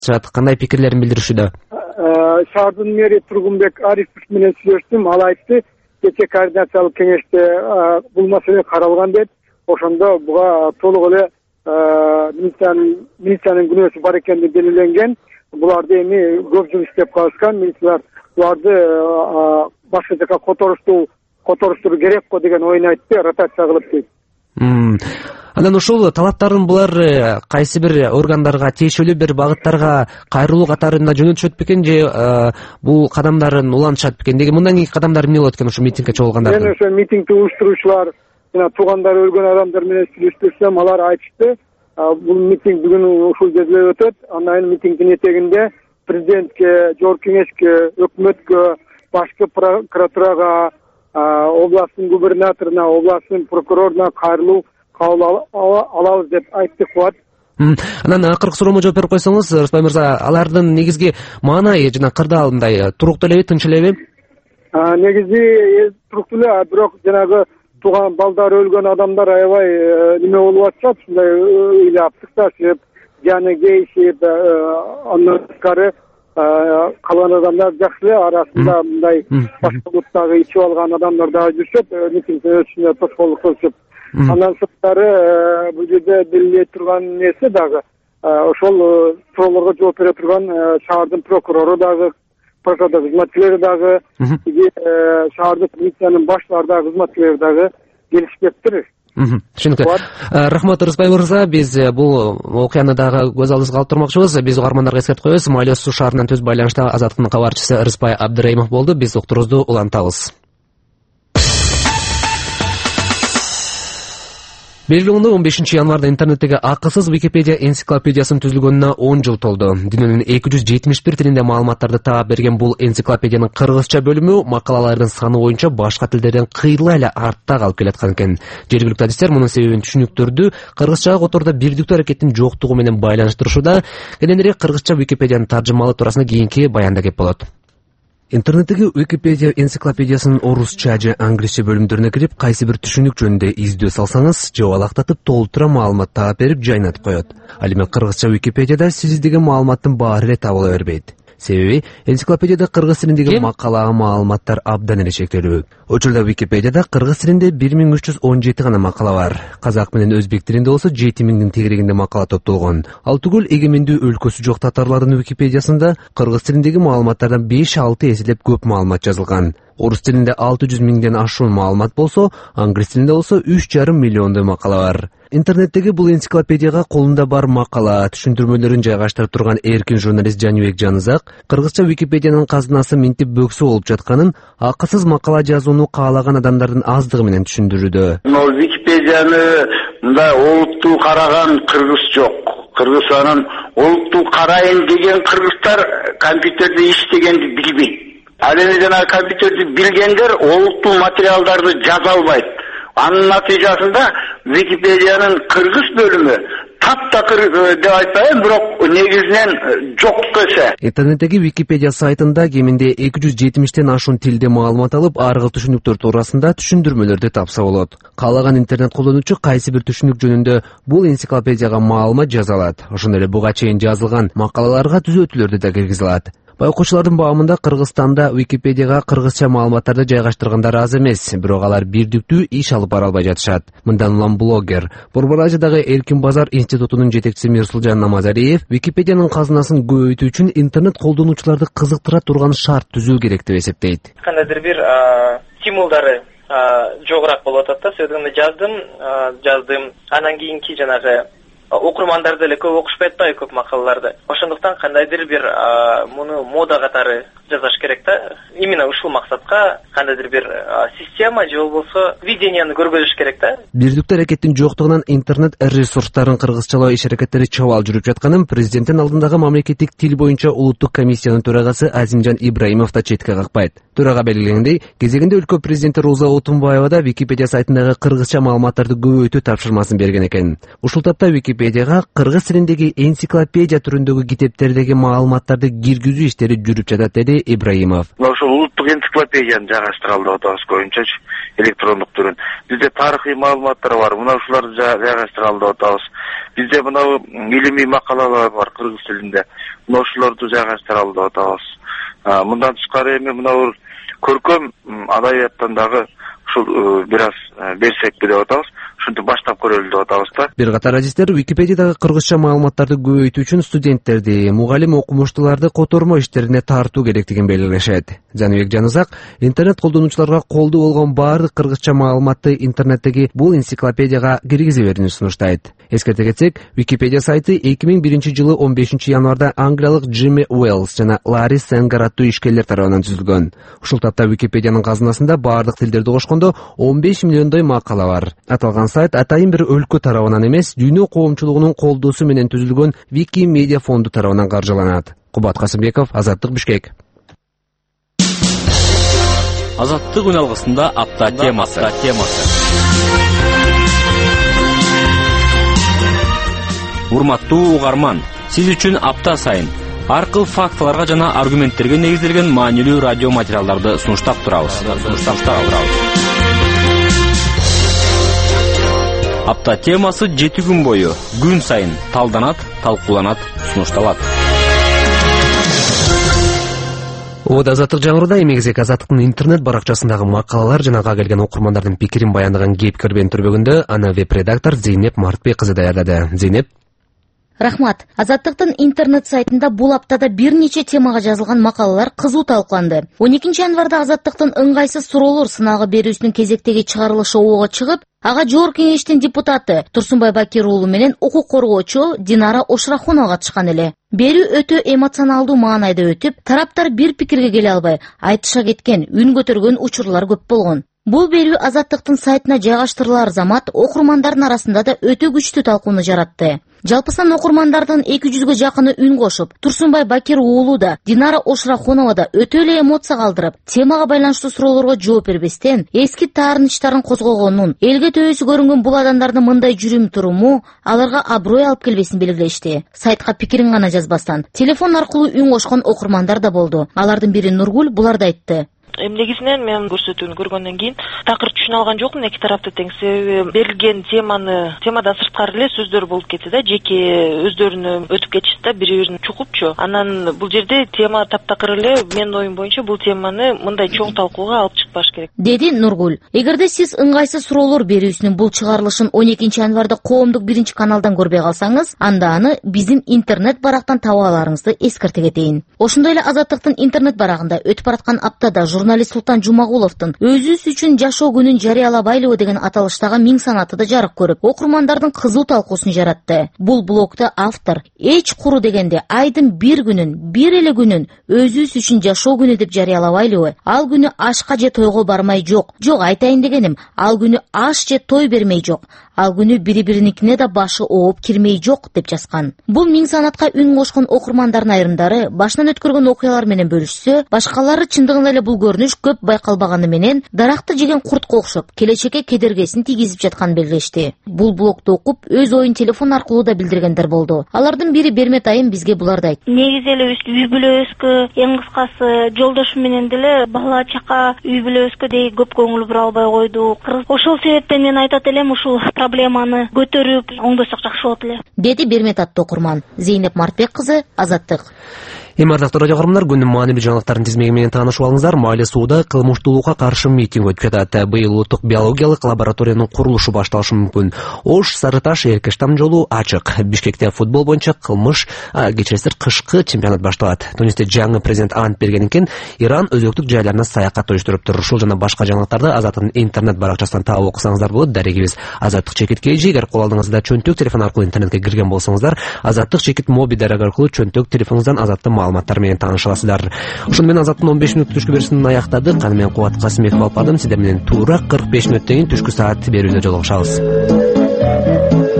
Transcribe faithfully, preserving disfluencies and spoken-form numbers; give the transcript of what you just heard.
жатышат, кандай пикирлерин билдиришүүдө? Шаардын мэри Тургунбек Арипов менен сүйлөштүм, ал айтты, кечээ координациялык кеңеште бул маселе каралган деп, ошондо буга толук эле милициянын күнөөсү бар экени белгиленген. Буларды эми көп жыл иштеп калышкан, милициялар буларды башка жака которуштуу которуштуруу керек го деген оюн айтты, ротация кылып дейт. Анан ушул талаптарын булар кайсы бир органдарга, тиешелүү бир багыттарга кайрылуу катарында жөнөтүшөт бекен же бул кадамдарын улантышат бекен? Деги мындан кийинки кадамдар эмне болот экен ушул митингге чогулгандардын? Мен ошо митингди уюштуруучулар жана туугандары өлгөн адамдар менен сүйлөштүрсөм, алар айтышты, бул митинг бүгүн ушул жерде өтөт. Андан митингдин этегинде президентке, жогорку кеңешке, өкмөткө, башкы прокуратурага, областтын губернаторуна, областтын прокуроруна кайрылуу кабыл алабыз деп айтты кубат. Анан акыркы суроомо жооп берип койсоңуз, Рыспай мырза, алардын негизги маанайы жана кырдаалы мындай туруктуу элеби, тынч элеби? Негизи туруктуу эле, бирок жанагы тууган балдары өлгөн адамдар аябай неме болуп атышат, ушундай ыйлап сыкташып, жаны кейишип, андан тышкары калган адамдар жакшы эле, арасында мындай башка улуттагы ичип алган адамдар дагы жүрүшөт, митингдин өтүшүнө тоскоолдук кылышып. Андан сырткары бул жерде белгилей турган нерсе дагы ошол суроолорго жооп бере турган шаардын прокурору дагы, прокуратура кызматкерлери дагы, шаардык милициянын башлары дагы, кызматкерлери дагы келишпептир. Түшүнүктүү. Рахмат Рыспай мырза, биз бул окуяны дагы көз алдыбызга алып турмакчыбыз. Биз угармандарга эскертип коебуз. Малия суу шаарынан түз байланышта Азаттыктын кабарчысы Рыспай Абдыраимов болду. Биз уктурубузду улантабыз. Белгилүү он бешинчи январда интернеттеги акысыз Википедия энциклопедиясынын түзүлгөнүнө он жыл толду. Дүйнөнүн эки жүз жетимиш бир тилинде маалыматтарды таап берген бул энциклопедиянын кыргызча бөлүмү макалалардын саны боюнча башка тилдерден кыйла эле артта калып келаткан экен. Жергиликтүү адистер мунун себебин түшүнүктөрдү кыргызчага котордо бирдиктүү аракеттин жоктугу менен байланыштырышууда. Кененирээк кыргызча Википедиянын таржымалоо туурасында кийинки баянда кеп болот. Интернеттеги Википедия энциклопедиясынын орусча же англисче бөлүмдөрүнө кирип, кайсы бир түшүнүк жөнүндө издөө салсаңыз, жабалактатып толтура маалымат таап берип жайнатып коет. Ал эми кыргызча Википедияда сиз издеген маалыматтын баары эле табыла бербейт. Себеби энциклопедияда кыргыз тилиндеги макала маалыматтар абдан эле чектелүү. Учурда Википедияда кыргыз тилинде бир миң үч жүз он жети гана макала бар. Казак менен өзбек тилинде болсо жети миңдин тегерегинде макала топтолгон. Ал түгүл эгемендүү өлкөсү жок татарлардын Википедиясында кыргыз тилиндеги маалыматтардан беш алты эселеп көп маалымат жазылган. Орус тилинде алты жүз миңден ашуун маалымат болсо, англис тилинде болсо үч жарым миллиондой макала бар. Интернеттеги бул энциклопедияга колунда бар макала, түшүндүрмөлөрүн жайгаштырып турган эркин журналист Жаныбек Жанызак кыргызча Википедиянын казынасы минтип бөксө болуп жатканын, акысыз макала жазууну каалаган адамдардын аздыгы менен түшүндүрүүдө. Могу Википедияны мындай олуттуу караган кыргыз жок. Кыргыз анын олуттуу карайын деген кыргыздар компьютерде иштегенди билбейт. Ал эми жана компьютерди билгендер олуттуу материалдарды жаза албайт. Анын натыйжасында Википедиянын кыргыз бөлүмү таптакыр деп айтпайм, бирок негизинен жок эсе. Интернеттеги Википедия сайтында кеминде эки жүз жетимиштен ашуун тилде маалымат алып, аргы түшүнүктөр туурасында түшүндүрмөлөрдү тапса болот. Каалаган интернет колдонуучу кайсы бир түшүнүк жөнүндө бул энциклопедияга маалымат жаза алат. Ошондой эле буга чейин жазылган макалаларга түзөтүүлөрдү да киргизе алат. Байкоочулардын баамында Кыргызстанда Википедияга кыргызча маалыматтарды жайгаштыргандар аз эмес, бирок алар бирдиктүү иш алып бара албай жатышат. Мындан улам блогер, Борбор Азиядагы Эркин Базар институтунун жетекчиси Мирсулжан Намазариев Википедиянын казынасын көбөйтүү үчүн интернет колдонуучуларды кызыктыра турган шарт түзүү керек деп эсептейт. Кандайдыр бир стимулдары жогураак болуп атат да, сөзүмдү жаздым, жаздым. Анан кийинки жанагы окурмандар деле көп окушпайт да көп макалаларды. Ошондуктан кандайдыр бир муну мода катары жазаш керек да. Именно ушул максатка кандайдыр бир система же болбосо виденияны көргөзүш керек да. Бирдиктүү аракеттин жоктугунан интернет ресурстарын кыргызчалоо иш аракеттери чабал жүрүп жатканын президенттин алдындагы мамлекеттик тил боюнча улуттук комиссиянын төрагасы Азимжан Ибраимов да четке какпайт. Төрага белгиленгендей, кезегинде өлкө президенти Роза Отунбаева да Википедия сайтындагы кыргызча маалыматтарды көбөйтүү тапшырмасын берген экен. Ушул тапта Википедияга кыргыз тилиндеги энциклопедия түрүндөгү китептердеги маалыматтарды киргизүү иштери жүрүп жатат, деди Али Ибраимов. Мына ошол улуттук энциклопедияны жайгаштыралы деп атабыз көбүнчөчү электрондук түрүн. Бизде тарыхый маалыматтар бар, мына ушуларды жайгаштыралы деп атабыз. Бизде мына илимий макалалар бар кыргыз тилинде. Мына ушуларды жайгаштыралы деп атабыз. Мындан тышкары эми мына көркөм адабияттан дагы ушул бир аз берсекпи деп атабыз. Ушинтип баштап көрөлү деп атабыз да. Бир катар адистер Википедиядагы кыргызча маалыматтарды көбөйтүү үчүн студенттерди, мугалим окумуштууларды котормо иштерине тартуу керектигин белгилешет. Жаныбек Жанузак интернет колдонуучуларга колдуу болгон баардык кыргызча маалыматты интернеттеги бул энциклопедияга киргизе берүүнү сунуштайт. Эскерте кетсек, Википедия сайты эки миң биринчи жылы он бешинчи январда англиялык Джимми Уэллс жана Ларри Сенгер аттуу ишкерлер тарабынан түзүлгөн. Ушул тапта Википедиянын казынасында баардык тилдерди кошкондо он беш миллиондой макала бар. Аталган сайт атайын бир өлкө тарабынан эмес, дүйнө коомчулугунун колдоосу менен түзүлгөн Викимедиа фонду тарабынан каржыланат. Кубат Касымбеков, Азаттык, Бишкек. Азаттык үн алгысында апта темасы. Урматтуу угарман, сиз үчүн апта сайын ар кыл фактыларга жана аргументтерге негизделген маанилүү радио материалдарды сунуштап турабыз. Апта темасы жети күн бою күн сайын талданат, талкууланат, сунушталат. Ода Азаттык жаңыруда эмегизек Азаттыктын интернет баракчасындагы макалалар жана ага келген окурмандардын пикирин баяндаган кепкербен түрбөгүндө аны веб-редактор Зейнеп Мартбек кызы даярдады. Зейнеп. Рахмат. Азаттыктын интернет сайтында бул аптада бир нече темага жазылган макалалар кызуу талкууланды. он экинчи январда Азаттыктын ыңгайсыз суроолор сынагы берүүсүнүн кезектеги чыгарылышы ого чыгып, ага Жогорку Кеңештин депутаты Турсунбай Бакир уулу менен укук коргоочу Динара Ошрахунова катышкан эле. Берүү өтө эмоционалдуу маанайда өтүп, тараптар бир пикирге келе албай, айтыша кеткен, үн көтөргөн учурлар көп болгон. Бул берүү Азаттыктын сайтына жайгаштырылар замат окурмандардын арасында да өтө күчтүү талкууну жаратты. Жалпысынан окурмандардын эки жүзгө жакыны үн кошуп, Турсунбай Бакир уулу да, Динара Ошрахунова да өтө эле эмоция калтырып, темага байланыштуу суроолорго жооп бербестен, эски таарынычтарын козгогонун, элге төбөсү көрүнгөн бул адамдардын мындай жүрүм туруму аларга аброй алып келбесин белгилешти. Сайтка пикирин гана жазбастан, телефон аркылуу үн кошкон окурмандар да болду. Алардын бири Нургул буларды айтты. Эми негизинен мен көрсөтүүнү көргөндөн кийин такыр түшүнө алган жокмун эки тарапты тең. Себеби берилген теманы темадан сырткары эле сөздөр болуп кетти да, жеке өздөрүнө өтүп кетишти да, бири-бирин чукупчу. Анан бул жерде тема таптакыр эле, менин оюм боюнча бул теманы мындай чоң талкууга алып чыкпаш керек, деди Нургул. Эгерде сиз ыңгайсыз суроолор берүүсүнүн бул чыгарылышын он экинчи январда коомдук биринчи каналдан көрбөй калсаңыз, анда аны биздин интернет барактан таба аларыңызды эскерте кетейин. Ошондой эле Азаттыктын интернет барагында өтүп бараткан аптада журналист Султан Жумагуловдун өзүбүз үчүн жашоо күнүн жарыялабайлыбы деген аталыштагы миң санаты да жарык көрүп, окурмандардын кызуу талкуусун жаратты. Бул блогто автор эч куру дегенде айдын бир күнүн, бир эле күнүн өзүбүз үчүн жашоо күнү деп жарыялабайлыбы? Ал күнү ашка же тойго бармай жок. Жок, айтайын дегеним, ал күнү аш же той бермей жок. Ал күнү бири-бириникине да башы ооп кирмей жок деп жазган. Бул миң санатка үн кошкон окурмандардын айрымдары башынан өткөргөн окуялар менен бөлүшсө, башкалары чындыгында эле бул көрүнүш көп байкалбаганы менен даракты жеген куртко окшоп, келечекке кедергесин тийгизип жатканын белгилешти. Бул блогду окуп, өз оюн телефон аркылуу да билдиргендер болду. Алардын бири Бермет айым бизге буларды айтты. Негизи эле үй бүлөбүзгө, эң кыскасы жолдошу менен деле бала чака үй бүлөбүзгө дей көп көңүл бура албай койду. Ошол себептен мен айтат элем, ушул проблеманы көтөрүп оңдосок жакшы болот эле, деди Бермет аттуу окурман. Зейнеп Мартбек кызы, Азаттык. Эми ардактуу радио көрөрмандар, күндүн маанилүү жаңылыктарын тизмеги менен таанышып алыңыздар. Маали сууда кылмыштуулукка каршы митинг өтүп жатат. Быйыл улуттук биологиялык лабораториянын курулушу башталышы мүмкүн. Ош, Сарыташ, Эркештам жолу ачык. Бишкекте футбол боюнча кылмыш кечиресиз кышкы чемпионат башталат. Тунисте жаңы президент ант берген экен. Иран өзөктүк жайларына саякат уюштуруптур. Ушул жана башка жаңылыктарды Азаттыктын интернет баракчасынан таап окусаңыздар болот. Дарегибиз Азаттык чекит кей жи. Эгер кол алдыңызда чөнтөк телефон аркылуу интернетке кирген болсоңуздар, Азаттык чекит моби дарек аркылуу чөнтөк телефонуңуздан Азаттык маалыматтар менен тааныша аласыздар. Ошондо менен Азаттыктын он беш мүнөттүк түшкү берүүсүн аяктадык. Аны мен Кубат Касымбеков алып бардым. Сиздер менен туура кырк беш мүнөттөн кийин түшкү саат берүүнө жолугушабыз.